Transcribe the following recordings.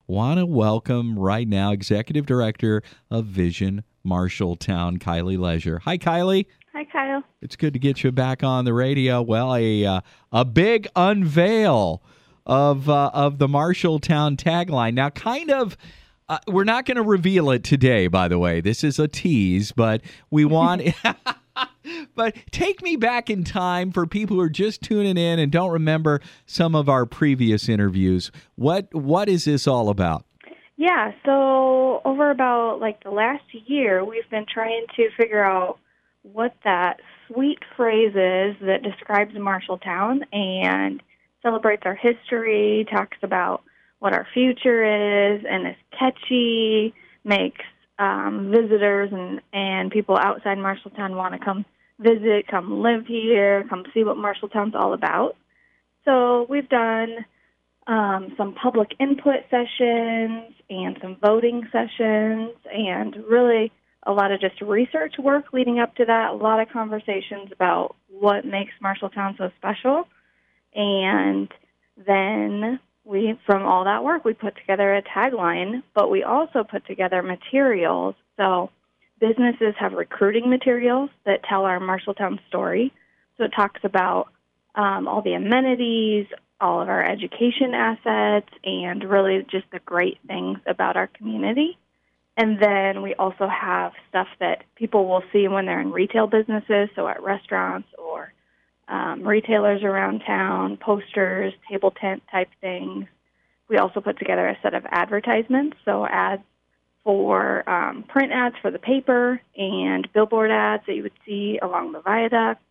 Want to welcome right now Executive Director of Vision Marshalltown, Kylie Leisure. Hi, Kylie. Hi, Kyle. It's good to get you back on the radio. Well, a big unveil of the Marshalltown tagline. Now, we're not going to reveal it today, by the way. This is a tease, but we want... But take me back in time for people who are just tuning in and don't remember some of our previous interviews. What is this all about? Yeah, so over about the last year, we've been trying to figure out what that sweet phrase is that describes Marshalltown and celebrates our history, talks about what our future is, and is catchy, makes visitors and people outside Marshalltown want to come visit, come live here, come see what Marshalltown's all about. So we've done some public input sessions and some voting sessions and really a lot of just research work leading up to that, a lot of conversations about what makes Marshalltown so special. And then from all that work, we put together a tagline, but we also put together materials. So businesses have recruiting materials that tell our Marshalltown story. So it talks about all the amenities, all of our education assets, and really just the great things about our community. And then we also have stuff that people will see when they're in retail businesses, so at restaurants or retailers around town, posters, table tent type things. We also put together a set of advertisements, so ads for print ads for the paper and billboard ads that you would see along the viaduct.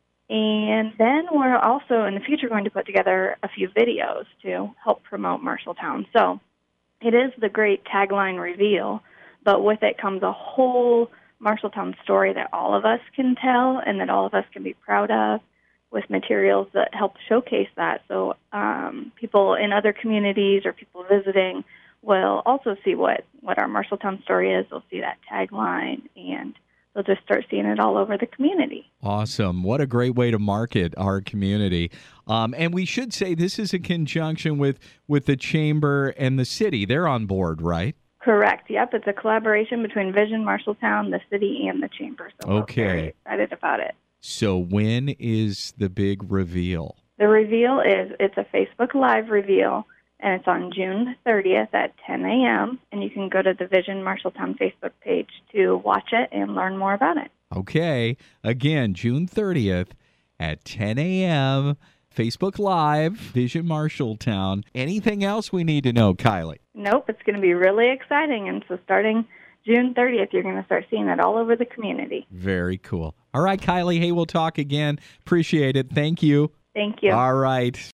And then we're also in the future going to put together a few videos to help promote Marshalltown. So it is the great tagline reveal, but with it comes a whole Marshalltown story that all of us can tell and that all of us can be proud of, with materials that help showcase that. So people in other communities or people visiting will also see what our Marshalltown story is. They'll see that tagline, and they'll just start seeing it all over the community. Awesome. What a great way to market our community. And we should say this is in conjunction with the Chamber and the city. They're on board, right? Correct. Yep. It's a collaboration between Vision Marshalltown, the city, and the Chamber. So we're very excited about it. So when is the big reveal? The reveal it's a Facebook Live reveal, and it's on June 30th at 10 a.m., and you can go to the Vision Marshalltown Facebook page to watch it and learn more about it. Okay. Again, June 30th at 10 a.m., Facebook Live, Vision Marshalltown. Anything else we need to know, Kylie? Nope. It's going to be really exciting, and so starting June 30th, you're going to start seeing it all over the community. Very cool. All right, Kylie. Hey, we'll talk again. Appreciate it. Thank you. Thank you. All right.